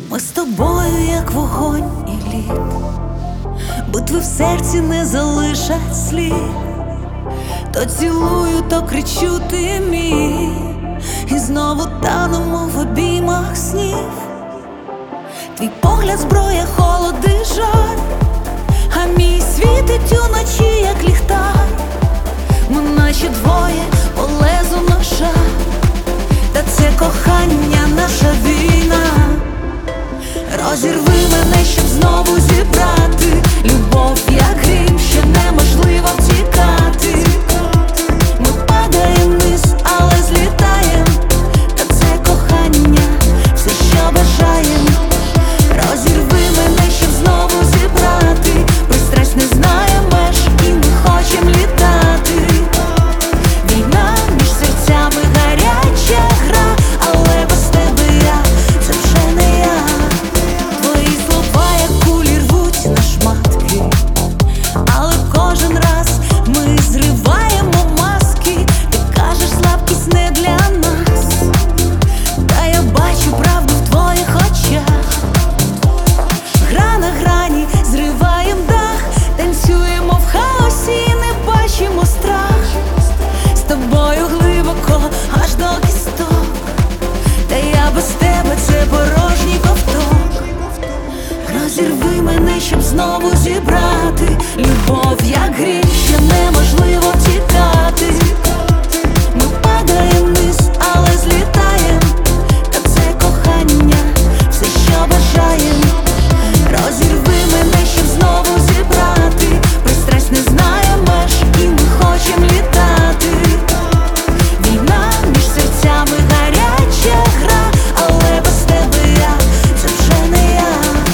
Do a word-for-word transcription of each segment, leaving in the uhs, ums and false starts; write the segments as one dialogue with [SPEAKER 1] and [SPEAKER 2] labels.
[SPEAKER 1] Ми з тобою, як вогонь і лід, битви в серці не залишать слід. То цілую, то кричу, ти мій, і знову танемо в обіймах снів. Твій погляд зброя, холод і жаль, а мій світить уночі, як ліхтар. Ми наче двоє по лезу ножа, та це кохання, наша війна. Розірви мене, щоб знову зібрати любов, як грім, що неможливо втікати. Ми падаємо вниз, але злітаєм, та це кохання, все, що бажаєм. Розірви мене, щоб знову зібрати, пристрасть не знає меж, і ми хочем літати. Війна між серцями, гаряча гра, але без тебе я, це вже не я. Твої слова, як кулі, рвуть на шматки, але кожен раз ми зриваємо маски. Ти кажеш, слабкість не для нас, та я бачу правду в твоїх очах. Гра на грані, зриваєм дах, танцюємо в хаосі і не бачимо страх. З тобою глибоко, аж до кісток, та я без тебе це порожній ковток. Розірви мене, щоб знову зібрати любов, як грім, що неможливо втікати. Ми падаємо вниз, але злітаєм, та це кохання, все, що бажаєм. Розірви мене, щоб знову зібрати, пристрасть не знає меж, і ми хочем літати. Війна між серцями, гаряча гра, але без тебе я, це вже не я.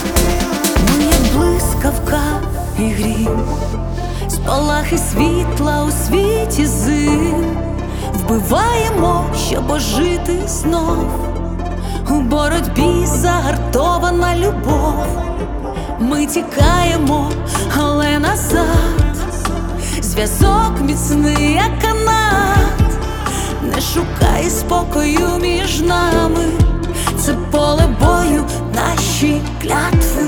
[SPEAKER 1] Ми як блискавка і грім, спалахи світла у світі зим. Вбиваємо, щоб ожити знов, у боротьбі загартована любов. Ми тікаємо, але назад, зв'язок міцний, як канат. Не шукай спокою між нами, це поле бою, наші клятви.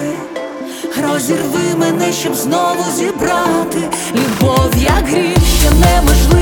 [SPEAKER 1] Розірви мене, щоб знову зібрати любов, як грім, що неможливо